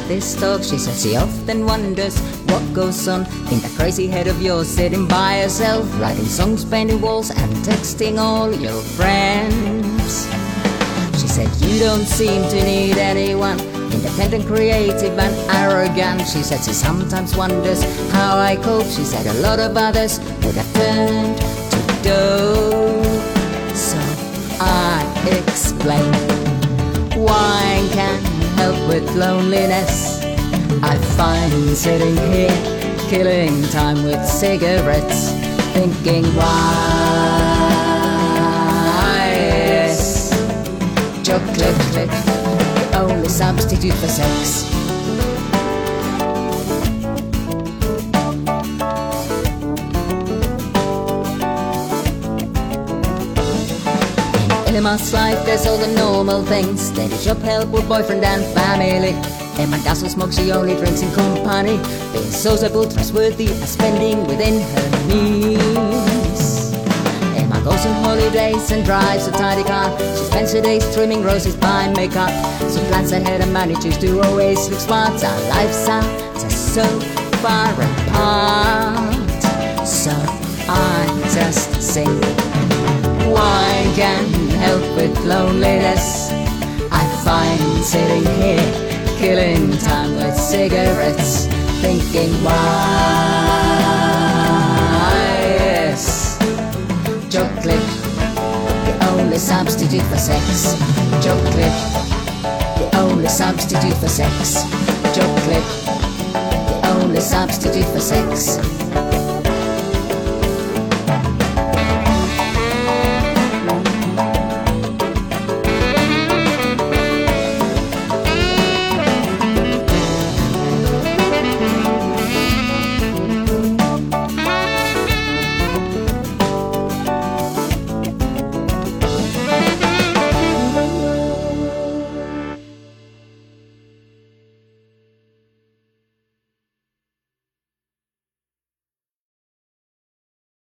this talk, she said she often wonders what goes on in that crazy head of yours, sitting by yourself, writing songs, painting walls, and texting all your friends. She said you don't seem to need anyone, independent, creative, and arrogant. She said she sometimes wonders how I cope. She said a lot of others would have turned to dough. So I explained, wine can't help with loneliness. I find sitting here, killing time with cigarettes, thinking why. Yes, chocolate, the only substitute for sex. In Emma's life there's all the normal things, steady job, help with boyfriend and family. Emma doesn't smoke, she only drinks in company, being sociable, trustworthy, and spending within her means. Emma goes on holidays and drives a tidy car. She spends her days trimming roses, buying makeup. She plans ahead and manages to always look smart. Our lives are just so far apart. So I just sing, wine can help with loneliness. I find sitting here, killing time with cigarettes, thinking why. Yes, chocolate, the only substitute for sex. Chocolate, the only substitute for sex. Chocolate, the only substitute for sex.